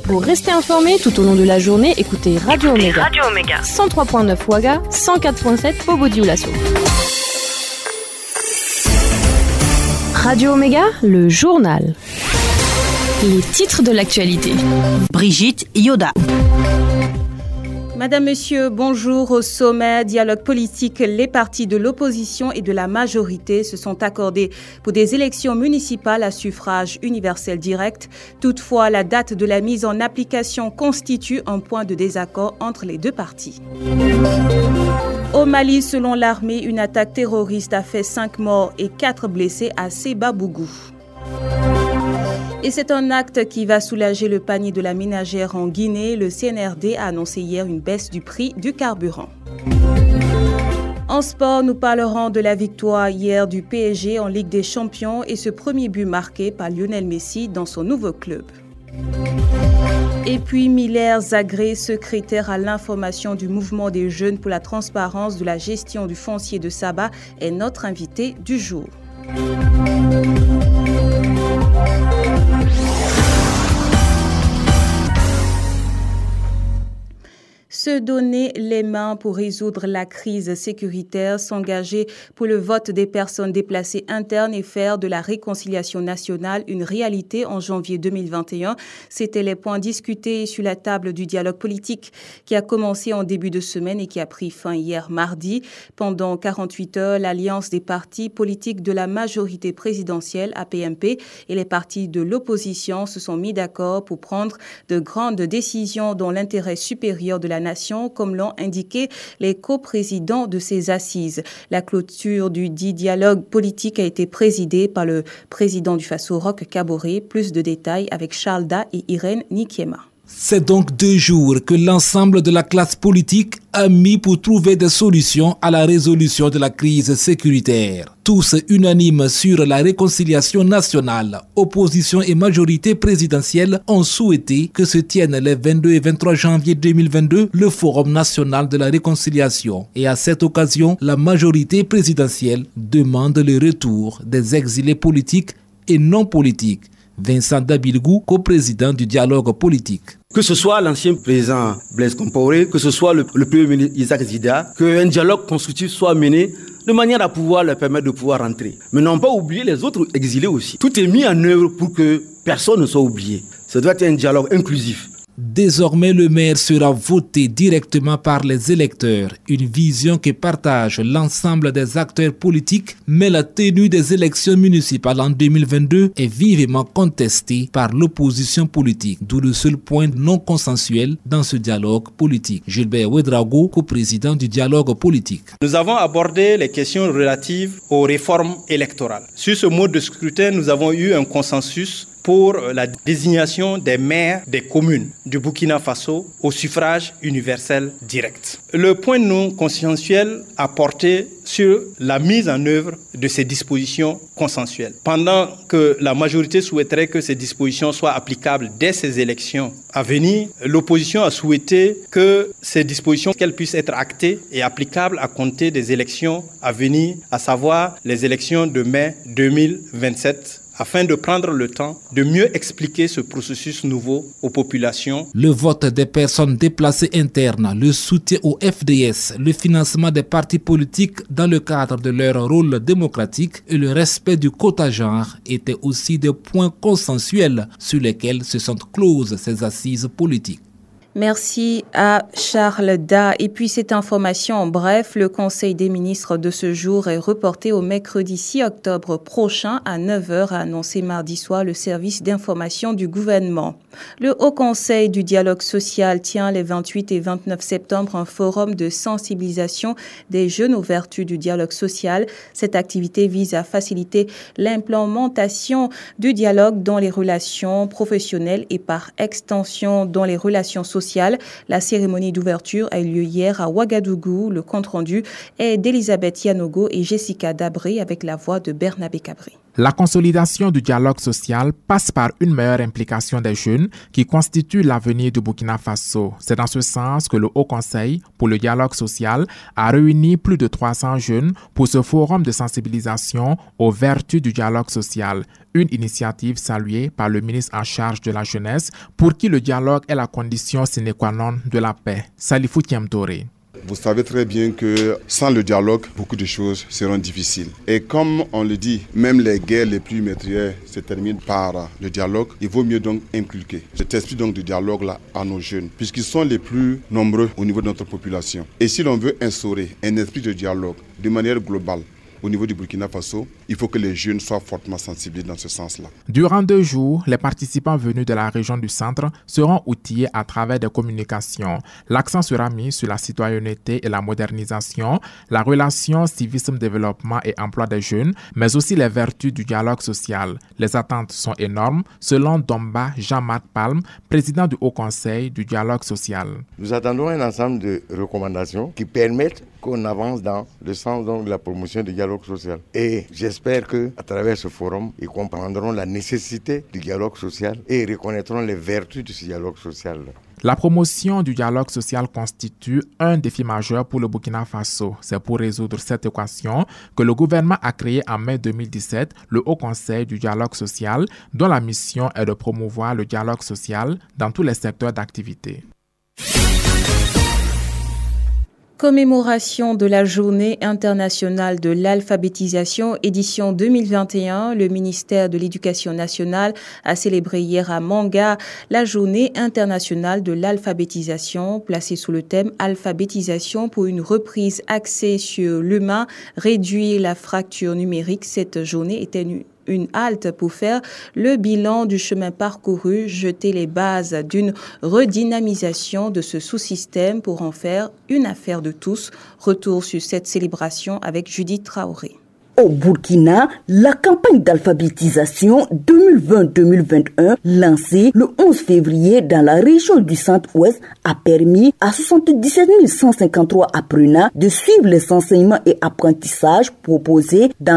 Pour rester informé tout au long de la journée, écoutez Radio Omega. 103.9 Ouaga, 104.7 Bobo-Dioulasso. Radio Omega, le journal. Les titres de l'actualité. Brigitte Yoda. Madame, Monsieur, bonjour. Au sommet, dialogue politique, les partis de l'opposition et de la majorité se sont accordés pour des élections municipales à suffrage universel direct. Toutefois, la date de la mise en application constitue un point de désaccord entre les deux partis. Au Mali, selon l'armée, une attaque terroriste a fait 5 morts et 4 blessés à Séba-Bougou. Et c'est un acte qui va soulager le panier de la ménagère en Guinée. Le CNRD a annoncé hier une baisse du prix du carburant. En sport, nous parlerons de la victoire hier du PSG en Ligue des Champions et ce premier but marqué par Lionel Messi dans son nouveau club. Et puis Miller Zagré, secrétaire à l'information du mouvement des jeunes pour la transparence de la gestion du foncier de Saba, est notre invité du jour. Se donner les mains pour résoudre la crise sécuritaire, s'engager pour le vote des personnes déplacées internes et faire de la réconciliation nationale une réalité en janvier 2021. C'étaient les points discutés sur la table du dialogue politique qui a commencé en début de semaine et qui a pris fin hier mardi. Pendant 48 heures, l'Alliance des partis politiques de la majorité présidentielle, APMP, et les partis de l'opposition se sont mis d'accord pour prendre de grandes décisions dans l'intérêt supérieur de la nation, comme l'ont indiqué les coprésidents de ces assises. La clôture du dit dialogue politique a été présidée par le président du Faso, Roch Kaboré. Plus de détails avec Charles Da et Irène Nikiema. C'est donc 2 jours que l'ensemble de la classe politique a mis pour trouver des solutions à la résolution de la crise sécuritaire. Tous unanimes sur la réconciliation nationale, opposition et majorité présidentielle ont souhaité que se tienne les 22 et 23 janvier 2022 le Forum national de la réconciliation. Et à cette occasion, la majorité présidentielle demande le retour des exilés politiques et non politiques. Vincent Dabilgou, coprésident du dialogue politique. Que ce soit l'ancien président Blaise Compaoré, que ce soit le premier ministre Isaac Zida, qu'un dialogue constructif soit mené de manière à pouvoir leur permettre de pouvoir rentrer. Mais n'ont pas oublié les autres exilés aussi. Tout est mis en œuvre pour que personne ne soit oublié. Ça doit être un dialogue inclusif. Désormais, le maire sera voté directement par les électeurs, une vision que partage l'ensemble des acteurs politiques, mais la tenue des élections municipales en 2022 est vivement contestée par l'opposition politique, d'où le seul point non consensuel dans ce dialogue politique. Gilbert Ouedraogo, coprésident du dialogue politique. Nous avons abordé les questions relatives aux réformes électorales. Sur ce mode de scrutin, nous avons eu un consensus pour la désignation des maires des communes du Burkina Faso au suffrage universel direct. Le point non consensuel a porté sur la mise en œuvre de ces dispositions consensuelles. Pendant que la majorité souhaiterait que ces dispositions soient applicables dès ces élections à venir, l'opposition a souhaité que ces dispositions qu'elles puissent être actées et applicables à compter des élections à venir, à savoir les élections de mai 2027. Afin de prendre le temps de mieux expliquer ce processus nouveau aux populations. Le vote des personnes déplacées internes, le soutien au FDS, le financement des partis politiques dans le cadre de leur rôle démocratique et le respect du quota genre étaient aussi des points consensuels sur lesquels se sont closes ces assises politiques. Merci à Charles Da. Et puis cette information en bref, le Conseil des ministres de ce jour est reporté au mercredi 6 octobre prochain à 9h, a annoncé mardi soir le service d'information du gouvernement. Le Haut Conseil du dialogue social tient les 28 et 29 septembre un forum de sensibilisation des jeunes aux vertus du dialogue social. Cette activité vise à faciliter l'implémentation du dialogue dans les relations professionnelles et par extension dans les relations sociales. La cérémonie d'ouverture a eu lieu hier à Ouagadougou. Le compte-rendu est d'Elisabeth Yanogo et Jessica Dabré avec la voix de Bernabé Cabri. La consolidation du dialogue social passe par une meilleure implication des jeunes qui constituent l'avenir du Burkina Faso. C'est dans ce sens que le Haut Conseil pour le dialogue social a réuni plus de 300 jeunes pour ce forum de sensibilisation aux vertus du dialogue social, une initiative saluée par le ministre en charge de la jeunesse pour qui le dialogue est la condition sine qua non de la paix. Salifou Thiamtoré. Vous savez très bien que sans le dialogue, beaucoup de choses seront difficiles. Et comme on le dit, même les guerres les plus meurtrières se terminent par le dialogue. Il vaut mieux donc inculquer cet esprit donc de dialogue-là à nos jeunes, puisqu'ils sont les plus nombreux au niveau de notre population. Et si l'on veut instaurer un esprit de dialogue de manière globale, au niveau du Burkina Faso, il faut que les jeunes soient fortement sensibilisés dans ce sens-là. Durant 2 jours, les participants venus de la région du centre seront outillés à travers des communications. L'accent sera mis sur la citoyenneté et la modernisation, la relation civisme-développement et emploi des jeunes, mais aussi les vertus du dialogue social. Les attentes sont énormes, selon Domba Jean-Marc Palme, président du Haut Conseil du dialogue social. Nous attendons un ensemble de recommandations qui permettent qu'on avance dans le sens donc de la promotion du dialogue social. Et j'espère qu'à travers ce forum, ils comprendront la nécessité du dialogue social et reconnaîtront les vertus de ce dialogue social. La promotion du dialogue social constitue un défi majeur pour le Burkina Faso. C'est pour résoudre cette équation que le gouvernement a créé en mai 2017 le Haut Conseil du dialogue social, dont la mission est de promouvoir le dialogue social dans tous les secteurs d'activité. Commémoration de la Journée internationale de l'alphabétisation, édition 2021. Le ministère de l'Éducation nationale a célébré hier à Manga la Journée internationale de l'alphabétisation, placée sous le thème Alphabétisation pour une reprise axée sur l'humain, réduire la fracture numérique. Cette journée était une halte pour faire le bilan du chemin parcouru, jeter les bases d'une redynamisation de ce sous-système pour en faire une affaire de tous. Retour sur cette célébration avec Judith Traoré. Au Burkina, la campagne d'alphabétisation 2020-2021, lancée le 11 février dans la région du Centre-Ouest, a permis à 77 153 apprenants de suivre les enseignements et apprentissages proposés dans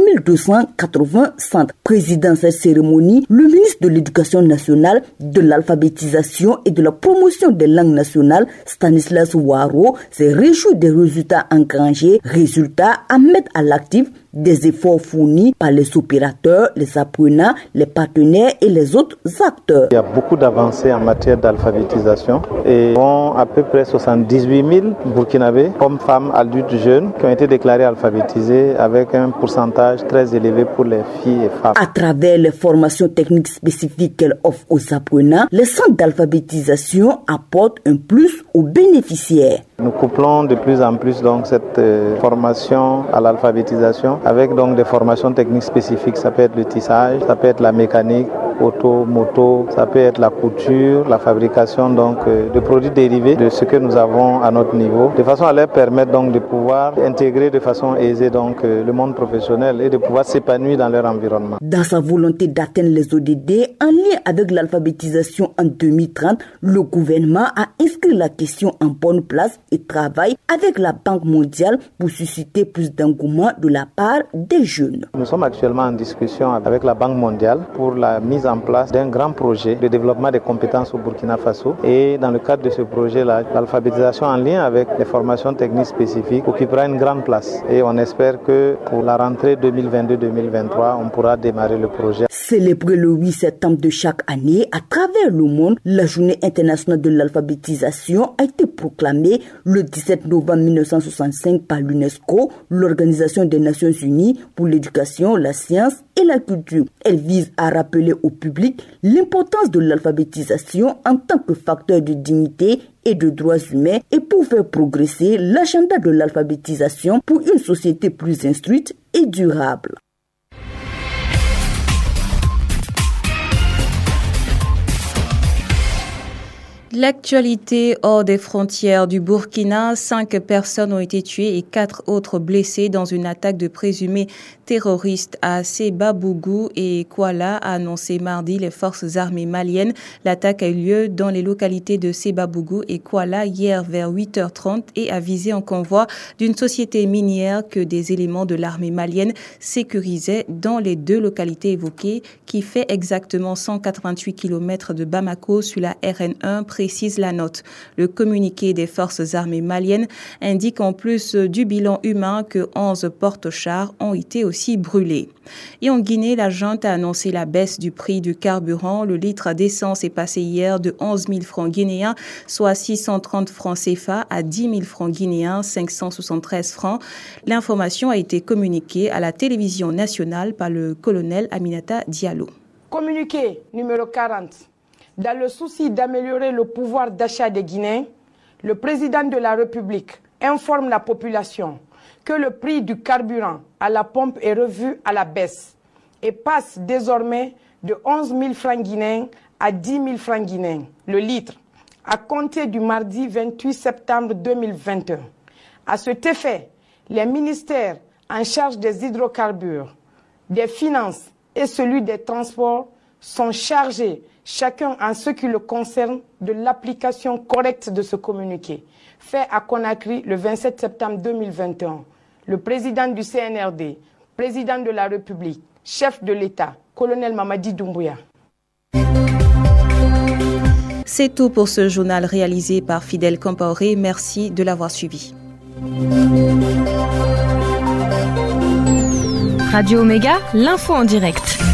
3280 centres. Président de cette cérémonie, le ministre de l'Éducation nationale, de l'alphabétisation et de la promotion des langues nationales, Stanislas Ouaro, s'est réjoui des résultats engrangés, résultats à mettre à l'actif des efforts fournis par les opérateurs, les apprenants, les partenaires et les autres acteurs. Il y a beaucoup d'avancées en matière d'alphabétisation et on à peu près 78 000 Burkinabés, hommes, femmes, adultes, jeunes, qui ont été déclarés alphabétisés avec un pourcentage très élevé pour les filles et femmes. À travers les formations techniques spécifiques qu'elle offre aux apprenants, les centres d'alphabétisation apportent un plus aux bénéficiaires. Nous couplons de plus en plus donc cette formation à l'alphabétisation avec donc des formations techniques spécifiques. Ça peut être le tissage, ça peut être la mécanique, auto, moto, ça peut être la couture, la fabrication donc de produits dérivés de ce que nous avons à notre niveau, de façon à leur permettre donc de pouvoir intégrer de façon aisée donc le monde professionnel et de pouvoir s'épanouir dans leur environnement. Dans sa volonté d'atteindre les ODD en lien avec l'alphabétisation en 2030, le gouvernement a inscrit la question en bonne place et travaille avec la Banque mondiale pour susciter plus d'engouement de la part des jeunes. Nous sommes actuellement en discussion avec la Banque mondiale pour la mise en place d'un grand projet de développement des compétences au Burkina Faso. Et dans le cadre de ce projet-là, l'alphabétisation en lien avec les formations techniques spécifiques occupera une grande place. Et on espère que pour la rentrée 2022-2023, on pourra démarrer le projet. Célébré le 8 septembre de chaque année, à travers le monde, la Journée internationale de l'alphabétisation a été proclamée le 17 novembre 1965 par l'UNESCO, l'Organisation des Nations Unies pour l'éducation, la science et la culture. Elle vise à rappeler au public l'importance de l'alphabétisation en tant que facteur de dignité et de droits humains et pour faire progresser l'agenda de l'alphabétisation pour une société plus instruite et durable. L'actualité hors des frontières du Burkina, 5 personnes ont été tuées et 4 autres blessées dans une attaque de présumés terroristes à Sébabougou et Kouala, a annoncé mardi les forces armées maliennes. L'attaque a eu lieu dans les localités de Sébabougou et Kouala hier vers 8h30 et a visé un convoi d'une société minière que des éléments de l'armée malienne sécurisaient dans les 2 localités évoquées, qui fait exactement 188 km de Bamako sur la RN1, précise la note. Le communiqué des forces armées maliennes indique en plus du bilan humain que 11 porte-chars ont été aussi brûlés. Et en Guinée, la junte a annoncé la baisse du prix du carburant. Le litre d'essence est passé hier de 11 000 francs guinéens, soit 630 francs CFA, à 10 000 francs guinéens, 573 francs. L'information a été communiquée à la télévision nationale par le colonel Aminata Diallo. Communiqué numéro 40. Dans le souci d'améliorer le pouvoir d'achat des Guinéens, le président de la République informe la population que le prix du carburant à la pompe est revu à la baisse et passe désormais de 11 000 francs guinéens à 10 000 francs guinéens le litre, à compter du mardi 28 septembre 2021. À cet effet, les ministères en charge des hydrocarbures, des finances et celui des transports sont chargés, chacun en ce qui le concerne, de l'application correcte de ce communiqué, fait à Conakry le 27 septembre 2021. Le président du CNRD, président de la République, chef de l'État, colonel Mamadi Doumbouya. C'est tout pour ce journal réalisé par Fidèle Compaoré. Merci de l'avoir suivi. Radio Omega, l'info en direct.